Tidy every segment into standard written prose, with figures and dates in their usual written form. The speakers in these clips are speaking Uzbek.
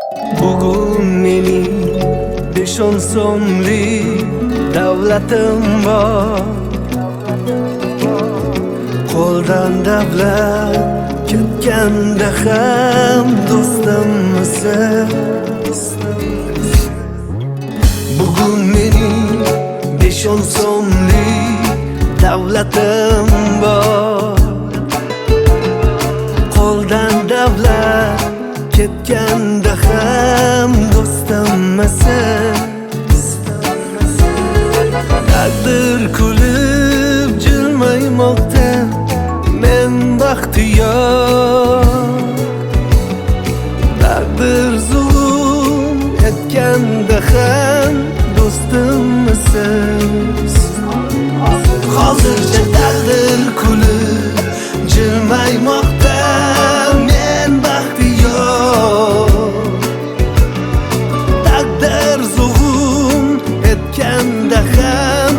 Bugun mening 5-10 so'mlik davlatim bor. Qo'ldan davlat ketganda ham do'stimmisan. Bugun mening 5-10 so'mlik davlatim bor. Qo'ldan davlat ketganda ham do'stimmisan. Taqdir kulib jilmaymoqda, men baxtiyor. Taqdir zulm etganda ham do'stimmisan. Hozircha taqdir kulib jilmaymoqda, men baxtiyor. Taqdir zulm etganda ham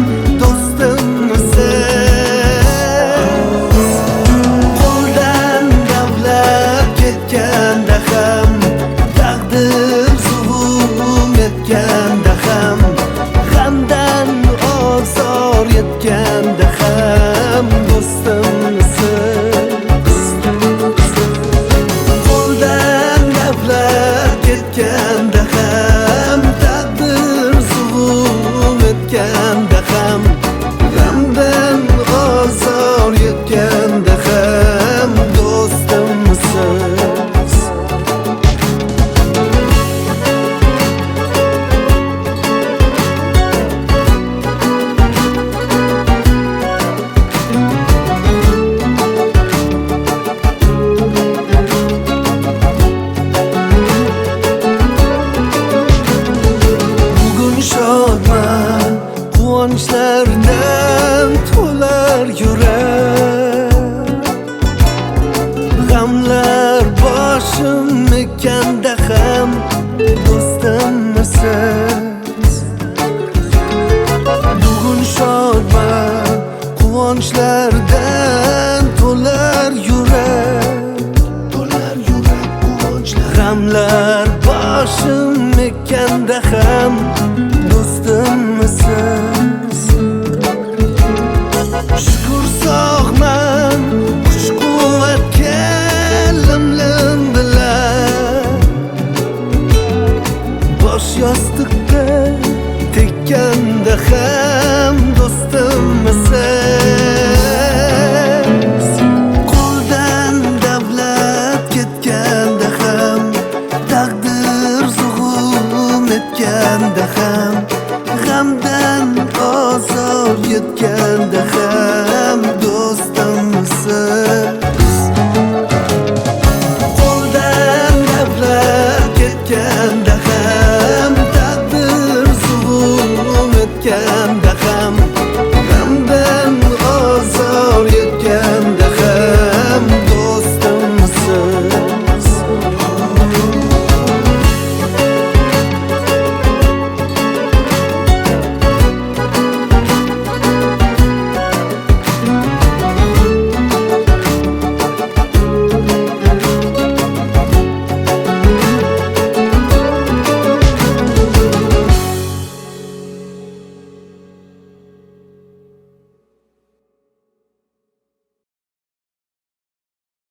do'stimmisan. Qo'ldan davlat ketganda ham, taqdir zulm etganda ham, g'amdan ozor yetganda ham do'stimmisan. Qo'ldan davlat ketganda ham, taqdir zulm etganda ham, g'amdan ozor yetganda ham do'stimmisan. Shodman, quvonchlardan to'lar yurak. G'amlar boshim ekanda ham do'stimmisan. Bugun shodman, quvonchlardan to'lar yurak. G'amlar boshim ekanda ham